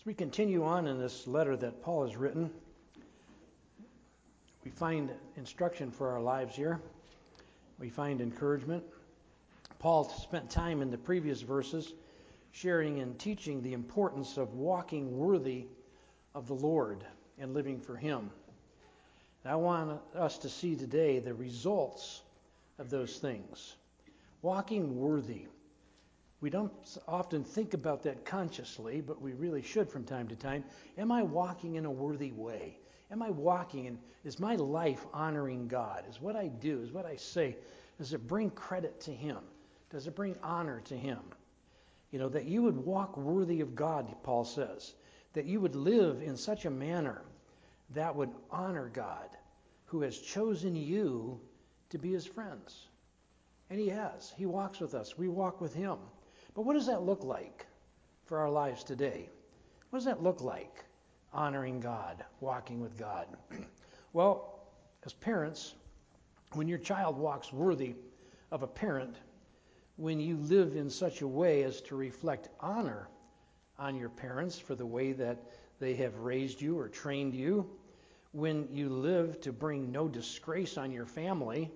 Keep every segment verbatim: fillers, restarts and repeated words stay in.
we continue on in this letter that Paul has written, we find instruction for our lives here. We find encouragement. Paul spent time in the previous verses sharing and teaching the importance of walking worthy of the Lord and living for Him. And I want us to see today the results of those things. Walking worthy. We don't often think about that consciously, but we really should from time to time. Am I walking in a worthy way? Am I walking in, is my life honoring God? Is what I do, is what I say, does it bring credit to Him? Does it bring honor to Him? You know, that you would walk worthy of God, Paul says. That you would live in such a manner that would honor God, who has chosen you to be His friends. And He has. He walks with us. We walk with Him. But what does that look like for our lives today? What does that look like, honoring God, walking with God? Well, as parents, when your child walks worthy of a parent, when you live in such a way as to reflect honor on your parents for the way that they have raised you or trained you, when you live to bring no disgrace on your family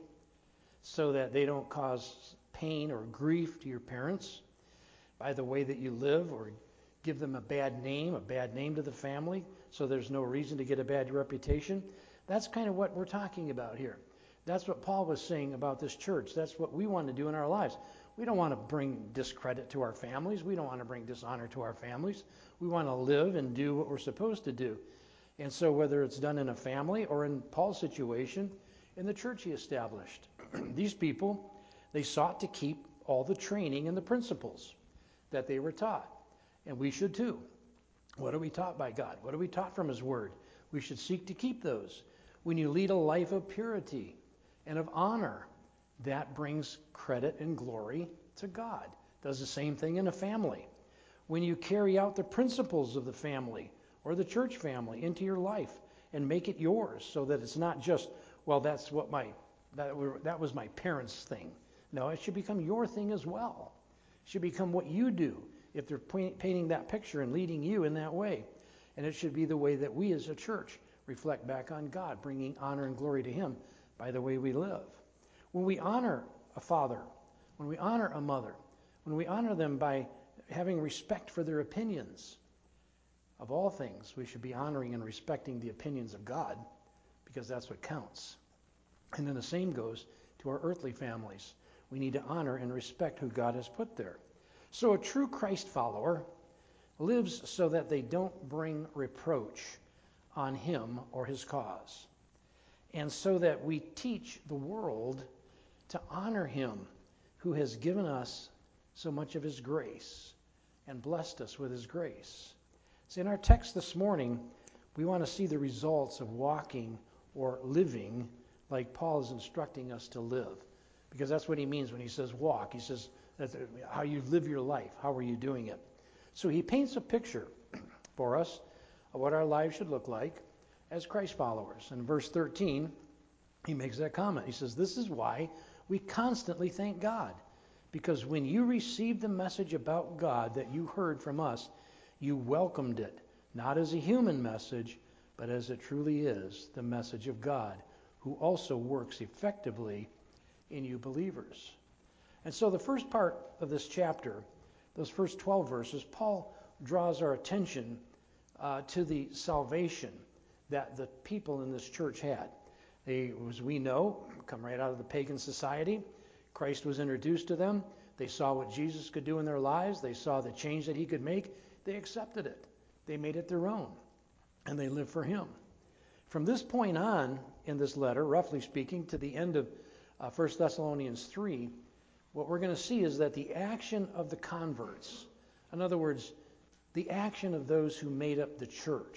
so that they don't cause pain or grief to your parents by the way that you live, or give them a bad name, a bad name to the family, so there's no reason to get a bad reputation. That's kind of what we're talking about here. That's what Paul was saying about this church. That's what we want to do in our lives. We don't want to bring discredit to our families. We don't want to bring dishonor to our families. We want to live and do what we're supposed to do. And so whether it's done in a family or in Paul's situation, in the church he established, these people, they sought to keep all the training and the principles that they were taught. And we should too. What are we taught by God? What are we taught from His Word? We should seek to keep those. When you lead a life of purity and of honor, that brings credit and glory to God. Does the same thing in a family. When you carry out the principles of the family or the church family into your life and make it yours, so that it's not just, well, that's what my that, were, that was my parents' thing. No, it should become your thing as well. It should become what you do if they're painting that picture and leading you in that way. And it should be the way that we as a church reflect back on God, bringing honor and glory to Him by the way we live. When we honor a father, when we honor a mother, when we honor them by having respect for their opinions, of all things, we should be honoring and respecting the opinions of God, because that's what counts. And then the same goes to our earthly families. We need to honor and respect who God has put there. So a true Christ follower lives so that they don't bring reproach on Him or His cause. And so that we teach the world to honor Him who has given us so much of His grace and blessed us with His grace. So in our text this morning, we want to see the results of walking or living like Paul is instructing us to live. Because that's what he means when he says walk. He says that's how you live your life. How are you doing it? So he paints a picture for us of what our lives should look like as Christ followers. In verse thirteen, he makes that comment. He says, this is why we constantly thank God. Because when you received the message about God that you heard from us, you welcomed it, not as a human message, but as it truly is, the message of God, who also works effectively in you believers. And so the first part of this chapter, those first twelve verses, Paul draws our attention uh, to the salvation that the people in this church had. They, as we know, come right out of the pagan society. Christ was introduced to them. They saw what Jesus could do in their lives. They saw the change that He could make. They accepted it. They made it their own. And they lived for Him. From this point on in this letter, roughly speaking, to the end of uh, First Thessalonians three, what we're going to see is that the action of the converts, in other words, the action of those who made up the church,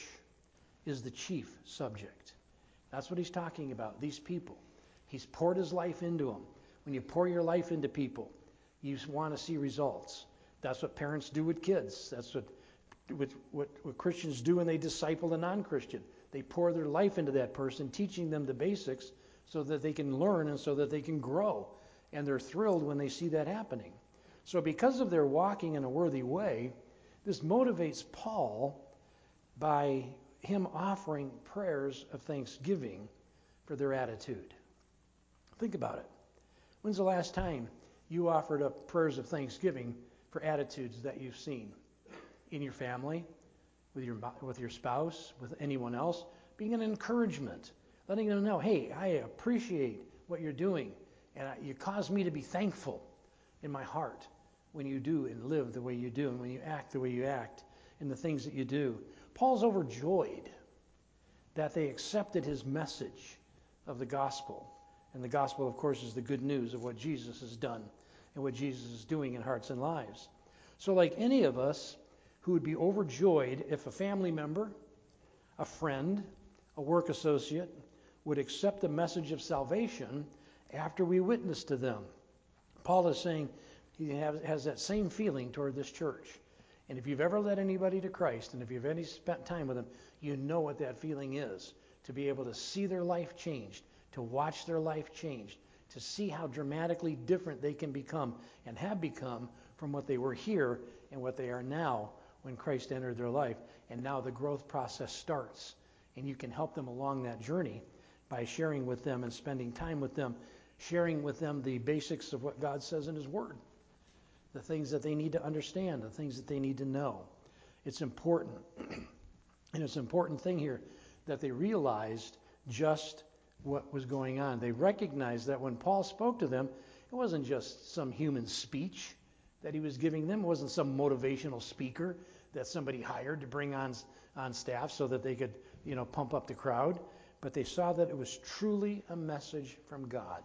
is the chief subject. That's what he's talking about, these people. He's poured his life into them. When you pour your life into people, you want to see results. That's what parents do with kids. That's what, what, what, what Christians do when they disciple a non-Christian. They pour their life into that person, teaching them the basics so that they can learn and so that they can grow. And they're thrilled when they see that happening. So because of their walking in a worthy way, this motivates Paul by him offering prayers of thanksgiving for their attitude. Think about it. When's the last time you offered up prayers of thanksgiving for attitudes that you've seen in your family, with your with your spouse, with anyone else? Being an encouragement, letting them know, hey, I appreciate what you're doing, and you cause me to be thankful in my heart when you do and live the way you do, and when you act the way you act, and the things that you do. Paul's overjoyed that they accepted his message of the gospel. And the gospel, of course, is the good news of what Jesus has done and what Jesus is doing in hearts and lives. So like any of us who would be overjoyed if a family member, a friend, a work associate would accept the message of salvation after we witness to them. Paul is saying he has, has that same feeling toward this church. And if you've ever led anybody to Christ, and if you've any spent time with them, you know what that feeling is, to be able to see their life changed, to watch their life changed, to see how dramatically different they can become and have become from what they were here and what they are now when Christ entered their life. And now the growth process starts. And you can help them along that journey by sharing with them and spending time with them, sharing with them the basics of what God says in his word, the things that they need to understand, the things that they need to know. It's important. And it's an important thing here that they realized just what was going on. They recognized that when Paul spoke to them, it wasn't just some human speech that he was giving them. It wasn't some motivational speaker that somebody hired to bring on, on staff so that they could, you know, pump up the crowd. But they saw that it was truly a message from God.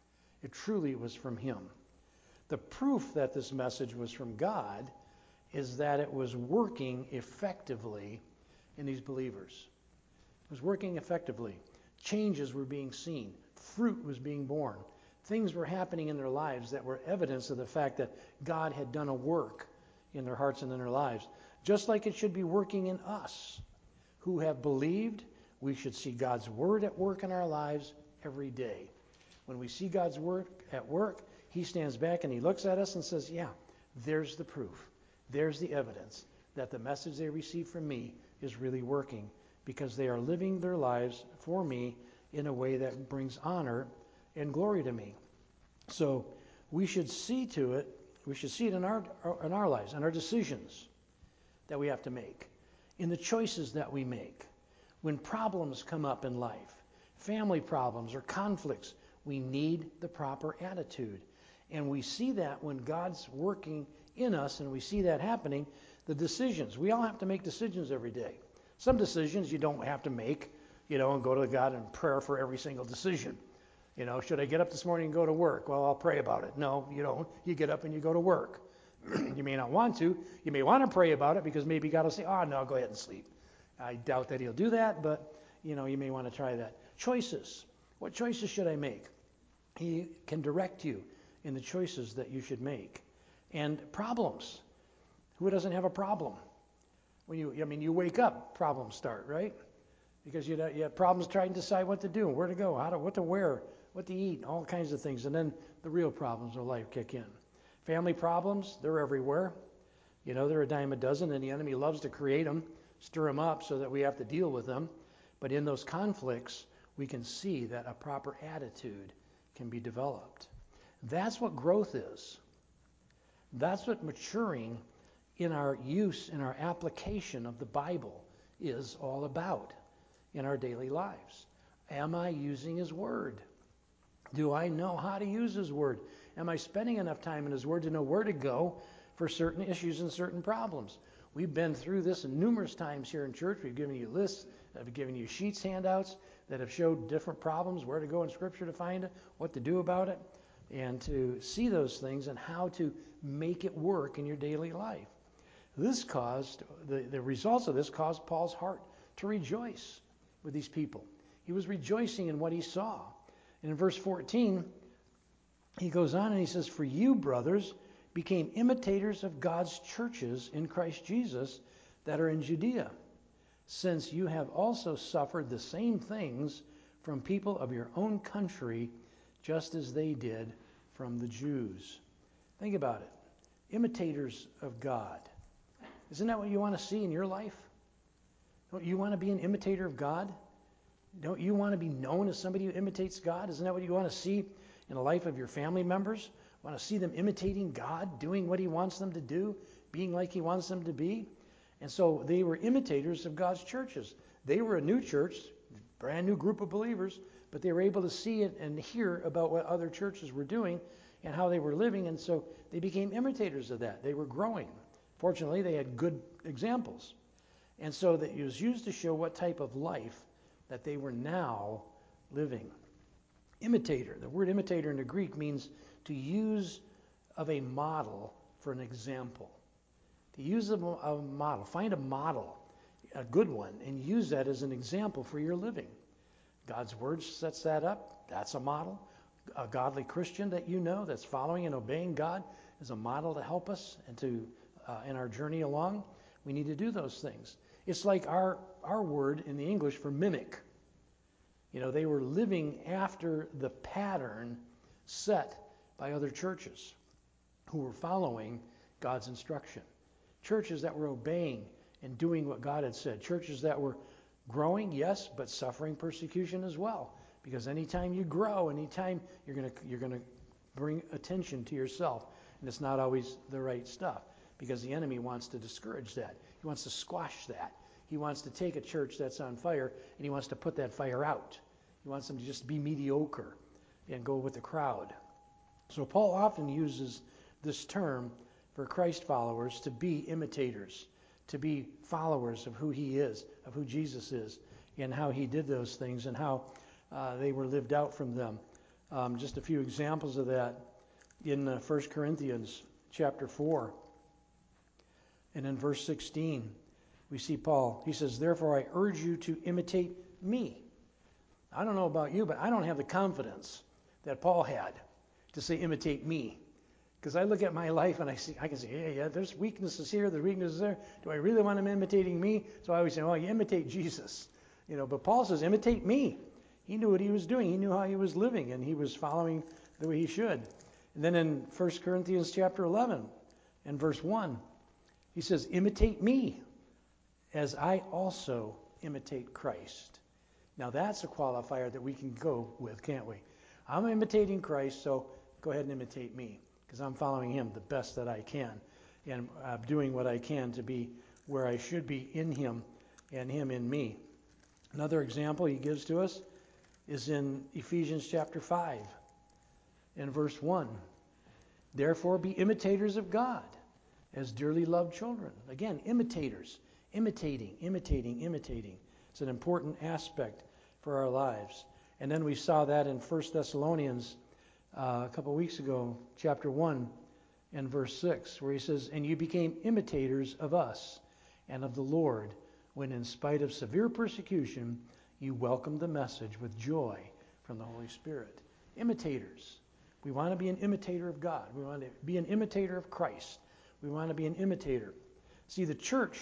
It truly was from him. The proof that this message was from God is that it was working effectively in these believers. It was working effectively. Changes were being seen. Fruit was being born. Things were happening in their lives that were evidence of the fact that God had done a work in their hearts and in their lives. Just like it should be working in us who have believed, we should see God's word at work in our lives every day. When we see God's word at work, he stands back and he looks at us and says, yeah, there's the proof. There's the evidence that the message they received from me is really working, because they are living their lives for me in a way that brings honor and glory to me. So we should see to it, we should see it in our, in our lives, in our decisions that we have to make, in the choices that we make. When problems come up in life, family problems or conflicts, we need the proper attitude. And we see that when God's working in us and we see that happening, the decisions. We all have to make decisions every day. Some decisions you don't have to make, you know, and go to God in prayer for every single decision. You know, should I get up this morning and go to work? Well, I'll pray about it. No, you don't. You get up and you go to work. You may not want to. You may want to pray about it because maybe God will say, oh, no, go ahead and sleep. I doubt that he'll do that, but, you know, you may want to try that. Choices. What choices should I make? He can direct you in the choices that you should make. And problems. Who doesn't have a problem? When you, I mean, you wake up, problems start, right? Because you, you have problems trying to decide what to do, where to go, how to, what to wear, what to eat, all kinds of things. And then the real problems of life kick in. Family problems, they're everywhere. You know, they're a dime a dozen, and the enemy loves to create them, stir them up so that we have to deal with them. But in those conflicts, we can see that a proper attitude can be developed. That's what growth is. That's what maturing in our use, in our application of the Bible is all about in our daily lives. Am I using his word? Do I know how to use his word? Am I spending enough time in his word to know where to go for certain issues and certain problems? We've been through this numerous times here in church. We've given you lists, I've given you sheets, handouts that have showed different problems, where to go in Scripture to find it, what to do about it, and to see those things and how to make it work in your daily life. This caused, the, the results of this caused Paul's heart to rejoice with these people. He was rejoicing in what he saw. And in verse fourteen, he goes on and he says, for you, brothers, became imitators of God's churches in Christ Jesus that are in Judea, since you have also suffered the same things from people of your own country, just as they did from the Jews. Think about it. Imitators of God. Isn't that what you want to see in your life? Don't you want to be an imitator of God? Don't you want to be known as somebody who imitates God? Isn't that what you want to see in the life of your family members? Want to see them imitating God, doing what he wants them to do, being like he wants them to be? And so they were imitators of God's churches. They were a new church, brand new group of believers, but they were able to see it and hear about what other churches were doing and how they were living, and so they became imitators of that. They were growing. Fortunately, they had good examples. And so that it was used to show what type of life that they were now living. Imitator. The word imitator in the Greek means to use of a model for an example. To use a, a model. Find a model, a good one, and use that as an example for your living. God's word sets that up. That's a model. A godly Christian that you know that's following and obeying God is a model to help us and to uh, in our journey along. We need to do those things. It's like our, our word in the English for mimic. You know, they were living after the pattern set by other churches who were following God's instruction. Churches that were obeying and doing what God had said. Churches that were growing, yes, but suffering persecution as well. Because anytime you grow, anytime you're going to you're going to bring attention to yourself, and it's not always the right stuff. Because the enemy wants to discourage that. He wants to squash that. He wants to take a church that's on fire and he wants to put that fire out. He wants them to just be mediocre and go with the crowd. So Paul often uses this term for Christ followers to be imitators, to be followers of who he is, of who Jesus is, and how he did those things and how uh, they were lived out from them. Um, just a few examples of that in uh, First Corinthians chapter four. And in verse sixteen, we see Paul, he says, therefore I urge you to imitate me. I don't know about you, but I don't have the confidence that Paul had to say imitate me. Because I look at my life and I see, I can say, yeah, yeah, there's weaknesses here, there's weaknesses there. Do I really want him imitating me? So I always say, oh, you imitate Jesus. You know, but Paul says, imitate me. He knew what he was doing. He knew how he was living, and he was following the way he should. And then in First Corinthians chapter eleven and verse one, he says, imitate me as I also imitate Christ. Now that's a qualifier that we can go with, can't we? I'm imitating Christ, so go ahead and imitate me, because I'm following him the best that I can, and uh, doing what I can to be where I should be in him and him in me. Another example he gives to us is in Ephesians chapter five and verse one. Therefore be imitators of God as dearly loved children. Again, imitators. Imitating, imitating, imitating. It's an important aspect for our lives. And then we saw that in First Thessalonians uh, a couple weeks ago, chapter one and verse six, where he says, and you became imitators of us and of the Lord, when in spite of severe persecution, you welcomed the message with joy from the Holy Spirit. Imitators. We want to be an imitator of God. We want to be an imitator of Christ. We want to be an imitator. See, the church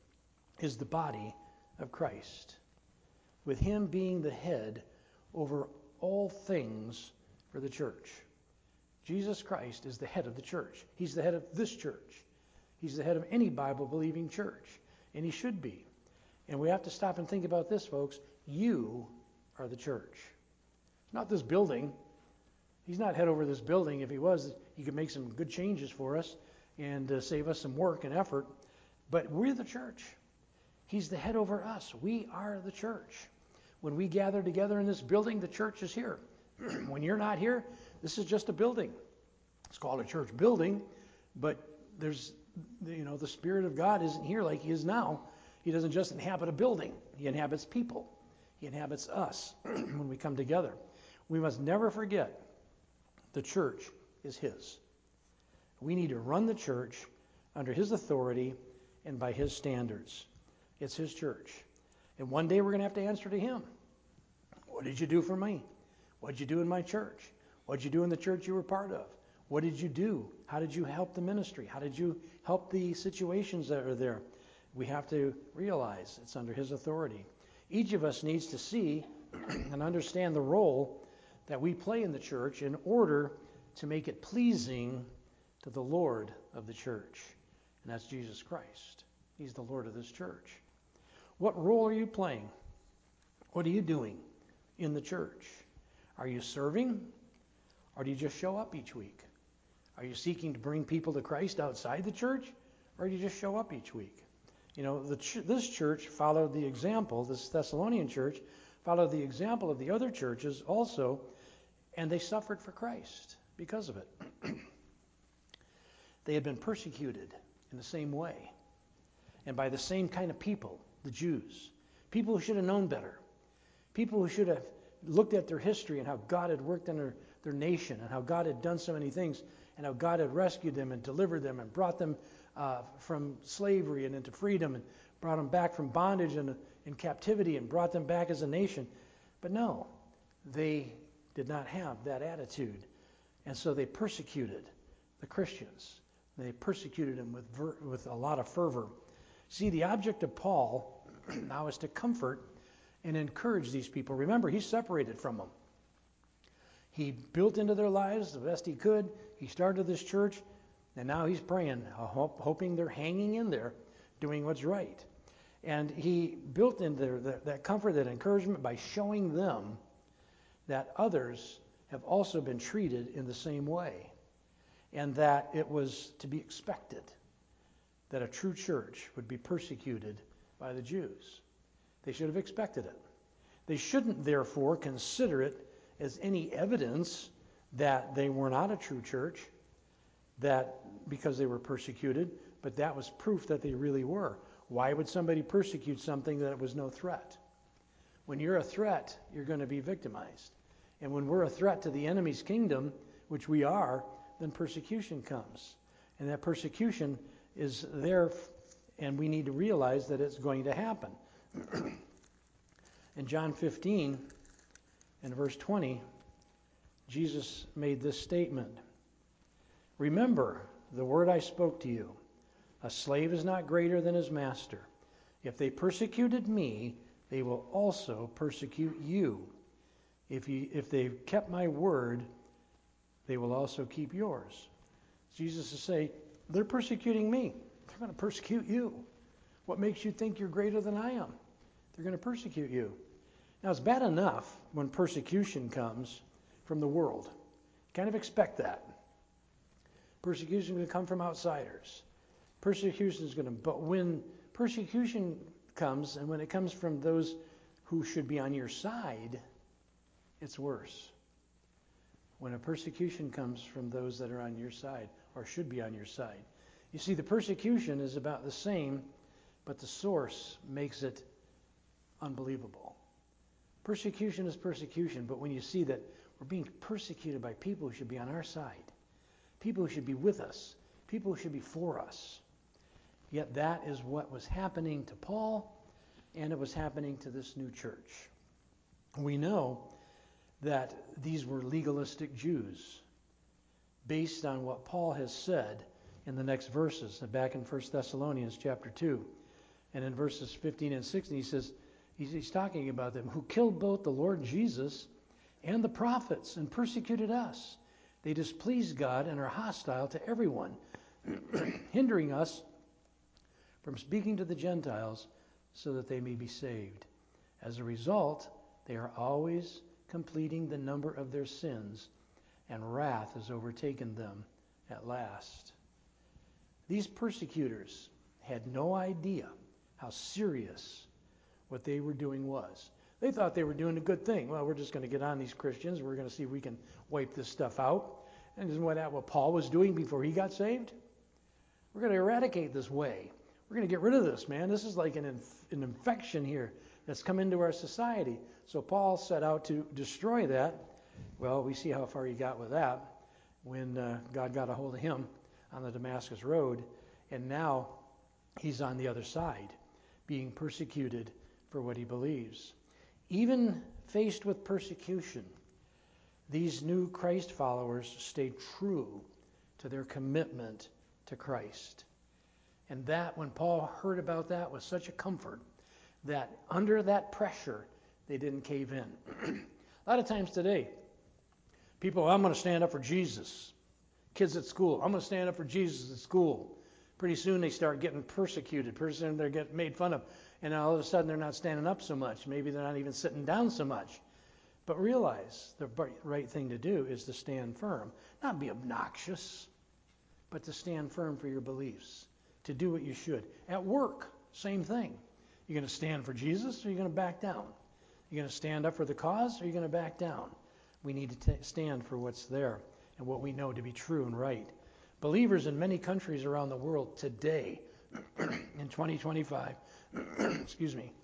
is the body of Christ, with him being the head over all things for the church. Jesus Christ is the head of the church. He's the head of this church. He's the head of any Bible-believing church, and he should be. And we have to stop and think about this, folks. You are the church. Not this building. He's not head over this building. If he was, he could make some good changes for us and uh, save us some work and effort. But we're the church. He's the head over us. We are the church. When we gather together in this building, the church is here. When you're not here, this is just a building. It's called a church building, but there's, you know, the Spirit of God isn't here like he is now. He doesn't just inhabit a building. He inhabits people. He inhabits us when we come together. We must never forget the church is his. We need to run the church under his authority and by his standards. It's his church. And one day we're going to have to answer to him. What did you do for me? What did you do in my church? What did you do in the church you were part of? What did you do? How did you help the ministry? How did you help the situations that are there? We have to realize it's under his authority. Each of us needs to see and understand the role that we play in the church in order to make it pleasing to the Lord of the church. And that's Jesus Christ. He's the Lord of this church. What role are you playing? What are you doing in the church? Are you serving? Or do you just show up each week? Are you seeking to bring people to Christ outside the church? Or do you just show up each week? You know, the ch- this church followed the example, this Thessalonian church followed the example of the other churches also, and they suffered for Christ because of it. They had been persecuted in the same way, and by the same kind of people, the Jews. People who should have known better. People who should have looked at their history and how God had worked in their, their nation and how God had done so many things and how God had rescued them and delivered them and brought them uh, from slavery and into freedom and brought them back from bondage and in captivity and brought them back as a nation. But no, they did not have that attitude. And so they persecuted the Christians. They persecuted them with, ver- with a lot of fervor. See, the object of Paul now is to comfort and encourage these people. Remember, he's separated from them. He built into their lives the best he could. He started this church, and now he's praying, hoping they're hanging in there, doing what's right. And he built into their, that, that comfort, that encouragement by showing them that others have also been treated in the same way, and that it was to be expected that a true church would be persecuted by the Jews. They should have expected it. They shouldn't, therefore, consider it as any evidence that they were not a true church, that because they were persecuted, but that was proof that they really were. Why would somebody persecute something that was no threat? When you're a threat, you're going to be victimized. And when we're a threat to the enemy's kingdom, which we are, then persecution comes. And that persecution is there, and we need to realize that it's going to happen. In John fifteen, in verse twenty, Jesus made this statement. Remember the word I spoke to you. A slave is not greater than his master. If they persecuted me, they will also persecute you. If you, if they've kept my word, they will also keep yours. Jesus is saying, they're persecuting me. They're going to persecute you. What makes you think you're greater than I am? They're going to persecute you. Now, it's bad enough when persecution comes from the world. Kind of expect that. Persecution is going to come from outsiders. Persecution is going to, but when persecution comes, and when it comes from those who should be on your side, it's worse. When a persecution comes from those that are on your side, or should be on your side. You see, the persecution is about the same, but the source makes it unbelievable. Persecution is persecution, but when you see that we're being persecuted by people who should be on our side, people who should be with us, people who should be for us, yet that is what was happening to Paul, and it was happening to this new church. We know that these were legalistic Jews, based on what Paul has said in the next verses, back in First Thessalonians chapter two. And in verses fifteen and sixteen, he says, he's, he's talking about them, who killed both the Lord Jesus and the prophets and persecuted us. They displease God and are hostile to everyone, hindering us from speaking to the Gentiles so that they may be saved. As a result, they are always completing the number of their sins, and wrath has overtaken them at last. These persecutors had no idea how serious what they were doing was. They thought they were doing a good thing. Well, we're just going to get on these Christians. We're going to see if we can wipe this stuff out. And isn't what, what Paul was doing before he got saved? We're going to eradicate this way. We're going to get rid of this, man. This is like an, inf- an infection here that's come into our society. So Paul set out to destroy that. Well, we see how far he got with that when uh, God got a hold of him on the Damascus Road. And now he's on the other side, being persecuted for what he believes. Even faced with persecution, these new Christ followers stayed true to their commitment to Christ. And that, when Paul heard about that, was such a comfort that under that pressure, they didn't cave in. A lot of times today, people, I'm going to stand up for Jesus. Kids at school, I'm going to stand up for Jesus at school. Pretty soon they start getting persecuted. Pretty soon they're getting made fun of. And all of a sudden they're not standing up so much. Maybe they're not even sitting down so much. But realize the right thing to do is to stand firm. Not be obnoxious, but to stand firm for your beliefs. To do what you should. At work, same thing. You're going to stand for Jesus or you're going to back down? You're going to stand up for the cause or you're going to back down? We need to t- stand for what's there and what we know to be true and right. Believers in many countries around the world today, in twenty twenty-five, excuse me,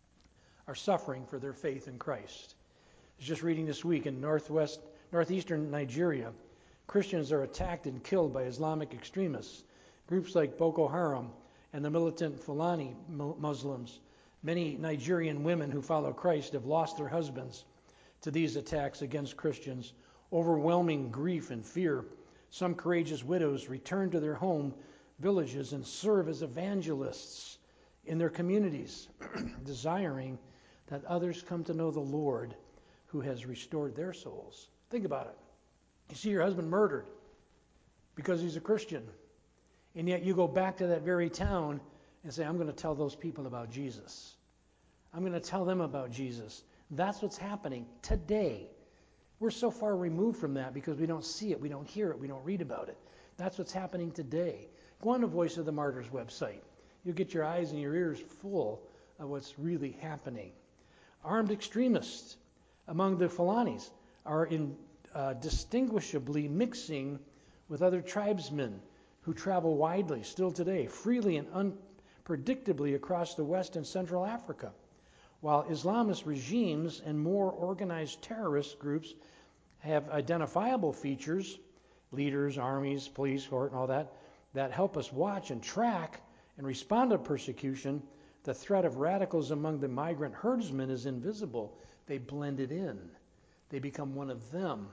are suffering for their faith in Christ. I was just reading this week in northwest, northeastern Nigeria, Christians are attacked and killed by Islamic extremists. Groups like Boko Haram and the militant Fulani Muslims. Many Nigerian women who follow Christ have lost their husbands to these attacks against Christians. Overwhelming grief and fear. Some courageous widows return to their home villages and serve as evangelists in their communities, desiring that others come to know the Lord who has restored their souls. Think about it. You see your husband murdered because he's a Christian, and yet you go back to that very town and say, I'm going to tell those people about Jesus. I'm going to tell them about Jesus. That's what's happening today. We're so far removed from that because we don't see it, we don't hear it, we don't read about it. That's what's happening today. Go on the Voice of the Martyrs website. You'll get your eyes and your ears full of what's really happening. Armed extremists among the Fulanis are in, uh, distinguishably mixing with other tribesmen who travel widely, still today, freely and unpredictably across the West and Central Africa. While Islamist regimes and more organized terrorist groups have identifiable features, leaders, armies, police, court, and all that, that help us watch and track and respond to persecution, the threat of radicals among the migrant herdsmen is invisible. They blended in. They become one of them.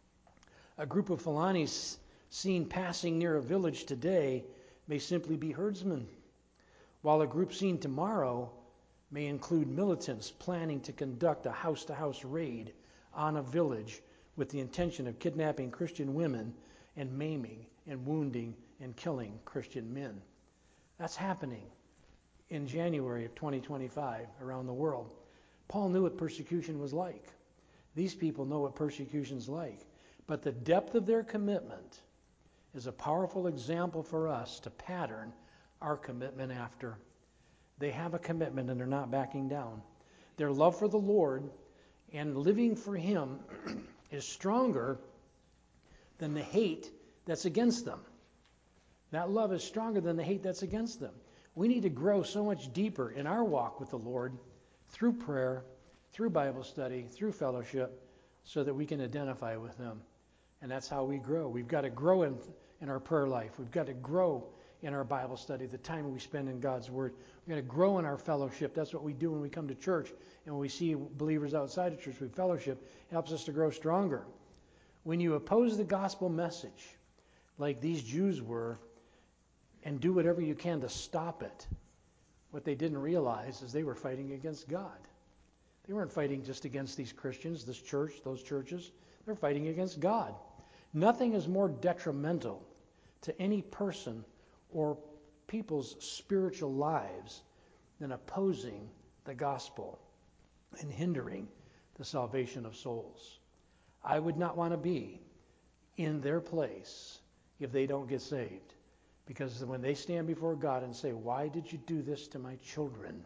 A group of Fulanis seen passing near a village today may simply be herdsmen, while a group seen tomorrow may include militants planning to conduct a house-to-house raid on a village with the intention of kidnapping Christian women and maiming and wounding and killing Christian men. That's happening in January of twenty twenty-five around the world. Paul knew what persecution was like. These people know what persecution's like. But the depth of their commitment is a powerful example for us to pattern our commitment after. They have a commitment and they're not backing down. Their love for the Lord and living for Him is stronger than the hate that's against them. That love is stronger than the hate that's against them. We need to grow so much deeper in our walk with the Lord through prayer, through Bible study, through fellowship, so that we can identify with them. And that's how we grow. We've got to grow in, in our prayer life. We've got to grow in our Bible study, the time we spend in God's Word. We've got to grow in our fellowship. That's what we do when we come to church. And when we see believers outside of church, we fellowship. It helps us to grow stronger. When you oppose the gospel message, like these Jews were, and do whatever you can to stop it, what they didn't realize is they were fighting against God. They weren't fighting just against these Christians, this church, those churches. They're fighting against God. Nothing is more detrimental to any person or people's spiritual lives than opposing the gospel and hindering the salvation of souls. I would not want to be in their place if they don't get saved. Because when they stand before God and say, why did you do this to my children?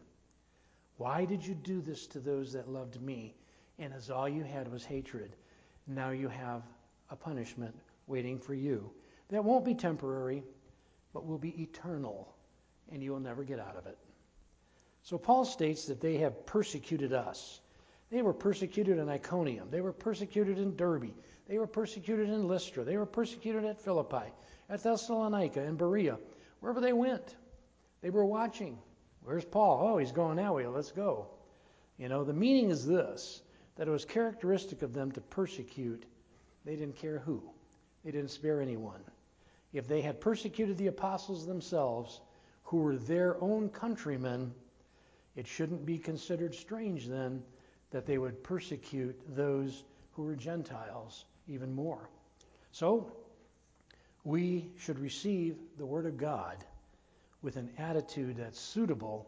Why did you do this to those that loved me? And as all you had was hatred, now you have a punishment waiting for you that won't be temporary, but will be eternal, and you will never get out of it. So Paul states that they have persecuted us. They were persecuted in Iconium. They were persecuted in Derbe. They were persecuted in Lystra. They were persecuted at Philippi, at Thessalonica, and Berea. Wherever they went, they were watching. Where's Paul? Oh, he's going that way. Let's go. You know, the meaning is this, that it was characteristic of them to persecute. They didn't care who. They didn't spare anyone. If they had persecuted the apostles themselves, who were their own countrymen, it shouldn't be considered strange then that they would persecute those who were Gentiles even more. So, we should receive the Word of God with an attitude that's suitable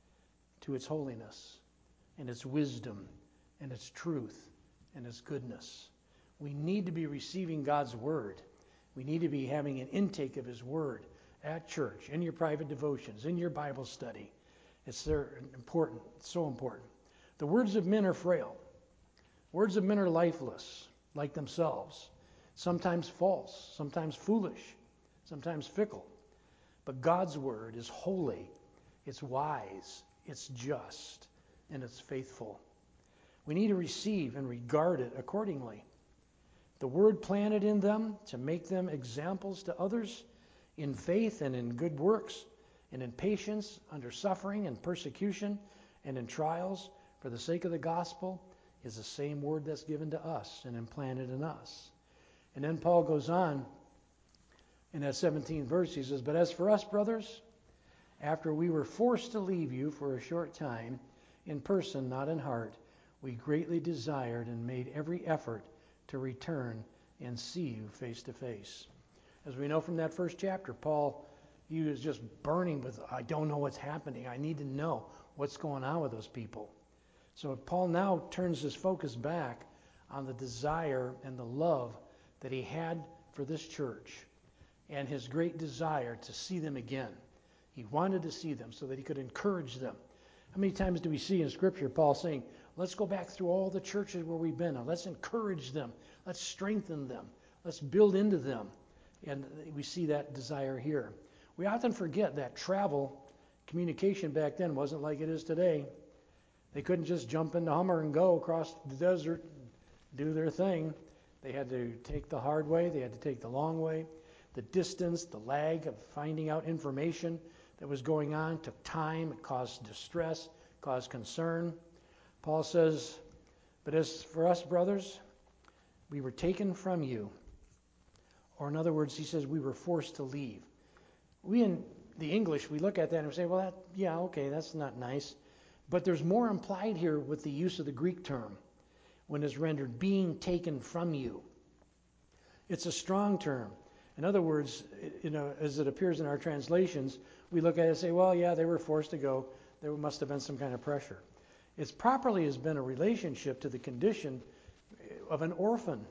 to its holiness and its wisdom and its truth and its goodness. We need to be receiving God's word. We need to be having an intake of his word at church, in your private devotions, in your Bible study. It's important, so important. The words of men are frail. Words of men are lifeless, like themselves. Sometimes false, sometimes foolish, sometimes fickle. But God's word is holy, it's wise, it's just, and it's faithful. We need to receive and regard it accordingly. The word planted in them to make them examples to others in faith and in good works and in patience under suffering and persecution and in trials for the sake of the gospel is the same word that's given to us and implanted in us. And then Paul goes on in that seventeenth verse. He says, "But as for us, brothers, after we were forced to leave you for a short time, in person, not in heart, we greatly desired and made every effort to return and see you face to face." As we know from that first chapter, Paul, he was just burning with, I don't know what's happening. I need to know what's going on with those people. So Paul now turns his focus back on the desire and the love that he had for this church and his great desire to see them again. He wanted to see them so that he could encourage them. How many times do we see in Scripture Paul saying, let's go back through all the churches where we've been. Now, let's encourage them. Let's strengthen them. Let's build into them. And we see that desire here. We often forget that travel, communication back then wasn't like it is today. They couldn't just jump in the Hummer and go across the desert and do their thing. They had to take the hard way. They had to take the long way. The distance, the lag of finding out information that was going on took time. It caused distress, caused concern. Paul says, but as for us, brothers, we were taken from you. Or in other words, he says we were forced to leave. We in the English, we look at that and we say, well, that, yeah, okay, that's not nice. But there's more implied here with the use of the Greek term when it's rendered being taken from you. It's a strong term. In other words, you know, as it appears in our translations, we look at it and say, well, yeah, they were forced to go. There must have been some kind of pressure. It's properly has been a relationship to the condition of an orphan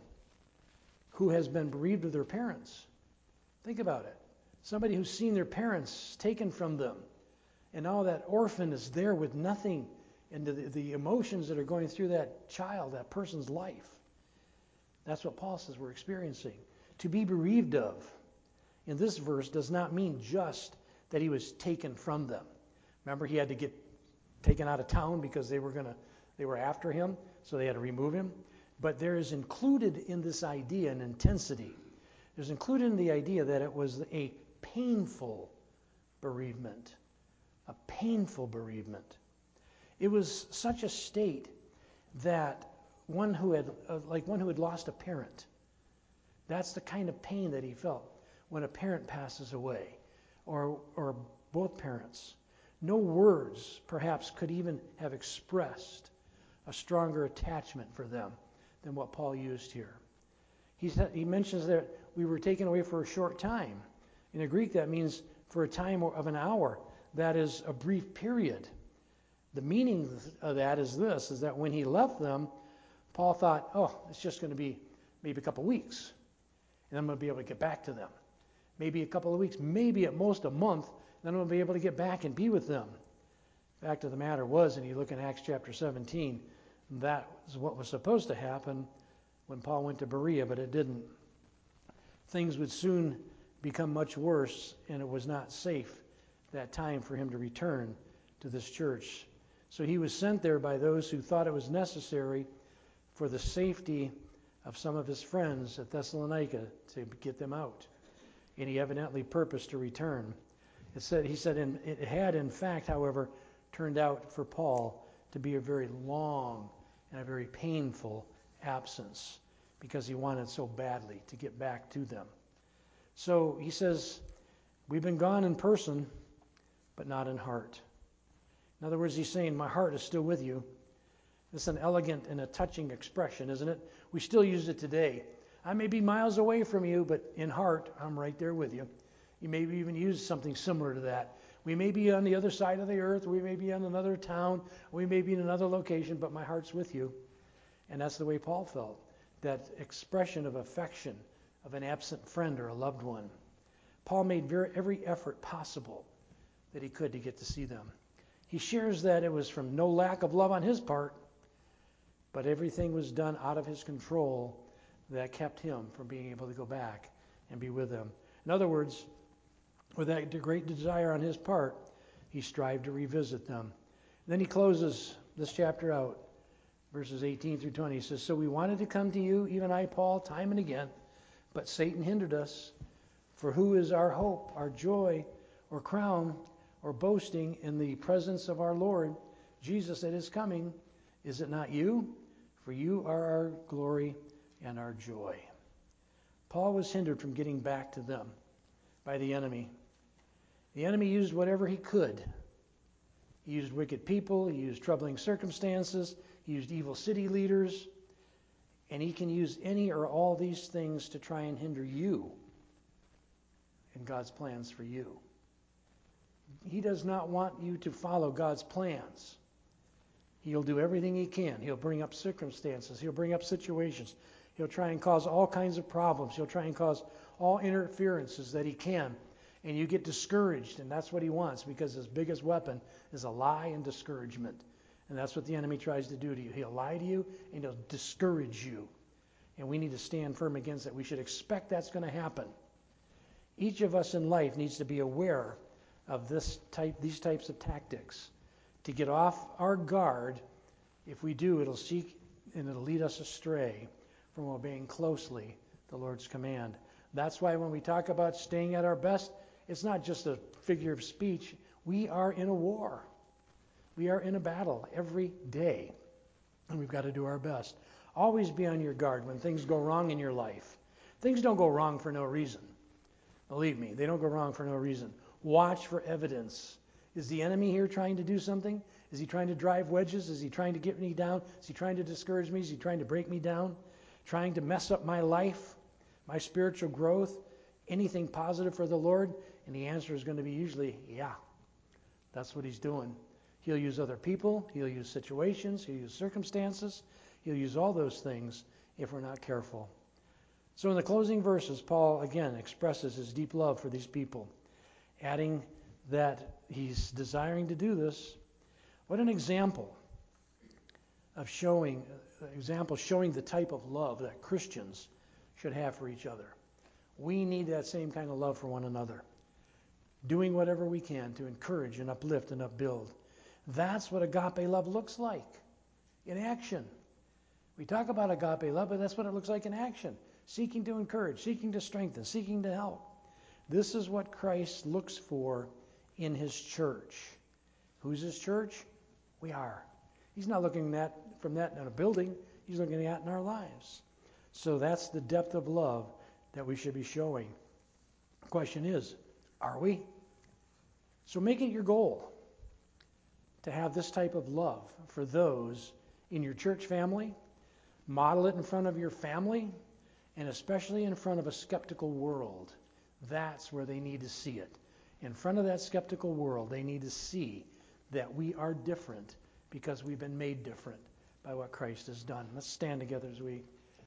who has been bereaved of their parents. Think about it. Somebody who's seen their parents taken from them. And now that orphan is there with nothing, and the, the emotions that are going through that child, that person's life. That's what Paul says we're experiencing. To be bereaved of, in this verse, does not mean just that he was taken from them. Remember, he had to get taken out of town because they were gonna, they were after him, so they had to remove him. But there is included in this idea an intensity. There's included in the idea that it was a painful bereavement. A painful bereavement. It was such a state that one who had, uh, like one who had lost a parent. That's the kind of pain that he felt when a parent passes away, or or both parents. No words, perhaps, could even have expressed a stronger attachment for them than what Paul used here. He said, he mentions that we were taken away for a short time. In the Greek, that means for a time of an hour. That is a brief period. The meaning of that is this, is that when he left them, Paul thought, oh, it's just going to be maybe a couple weeks, and I'm going to be able to get back to them. Maybe a couple of weeks, maybe at most a month, then I'm going to be able to get back and be with them. Fact of the matter was, and you look in Acts chapter seventeen, that is what was supposed to happen when Paul went to Berea, but it didn't. Things would soon become much worse, and it was not safe that time for him to return to this church. So he was sent there by those who thought it was necessary for the safety of some of his friends at Thessalonica to get them out. And he evidently purposed to return. It said, he said, in, it had in fact, however, turned out for Paul to be a very long and a very painful absence because he wanted so badly to get back to them. So he says, we've been gone in person, but not in heart. In other words, he's saying, my heart is still with you. It's an elegant and a touching expression, isn't it? We still use it today. I may be miles away from you, but in heart, I'm right there with you. You maybe even use something similar to that We may be on the other side of the earth. We may be in another town. We may be in another location, but my heart's with you. And that's the way Paul felt. That expression of affection of an absent friend or a loved one. Paul made very, every effort possible that he could to get to see them. He shares that it was from no lack of love on his part, but everything was done out of his control that kept him from being able to go back and be with them. In other words, with that great desire on his part, he strived to revisit them. Then he closes this chapter out, verses eighteen through twenty. He says, "So we wanted to come to you, even I, Paul, time and again, but Satan hindered us. For who is our hope, our joy, or crown, or boasting in the presence of our Lord Jesus at his coming? Is it not you? For you are our glory and our joy." Paul was hindered from getting back to them by the enemy. The enemy used whatever he could. He used wicked people, he used troubling circumstances, he used evil city leaders, and he can use any or all these things to try and hinder you in God's plans for you. He does not want you to follow God's plans. He'll do everything he can. He'll bring up circumstances. He'll bring up situations. He'll try and cause all kinds of problems. He'll try and cause all interferences that he can. And you get discouraged, and that's what he wants, because his biggest weapon is a lie and discouragement. And that's what the enemy tries to do to you. He'll lie to you, and he'll discourage you. And we need to stand firm against that. We should expect that's going to happen. Each of us in life needs to be aware of this type, these types of tactics. To get off our guard, if we do, it'll seek and it'll lead us astray from obeying closely the Lord's command. That's why when we talk about staying at our best, it's not just a figure of speech. We are in a war. We are in a battle every day, and we've got to do our best. Always be on your guard when things go wrong in your life. Things don't go wrong for no reason. Believe me, they don't go wrong for no reason. Watch for evidence. Is the enemy here trying to do something? Is he trying to drive wedges? Is he trying to get me down? Is he trying to discourage me? Is he trying to break me down? Trying to mess up my life, my spiritual growth, anything positive for the Lord? And the answer is going to be usually, yeah, that's what he's doing. He'll use other people. He'll use situations. He'll use circumstances. He'll use all those things if we're not careful. So in the closing verses, Paul again expresses his deep love for these people, adding that he's desiring to do this. What an example of showing, example showing the type of love that Christians should have for each other. We need that same kind of love for one another, doing whatever we can to encourage and uplift and upbuild. That's what agape love looks like in action. We talk about agape love, but that's what it looks like in action. Seeking to encourage, seeking to strengthen, seeking to help. This is what Christ looks for in his church. Who's his church? We are. He's not looking at from that in a building. He's looking at in our lives. So that's the depth of love that we should be showing. The question is, are we? So make it your goal to have this type of love for those in your church family. Model it in front of your family, and especially in front of a skeptical world. That's where they need to see it. In front of that skeptical world, they need to see that we are different because we've been made different by what Christ has done. Let's stand together as we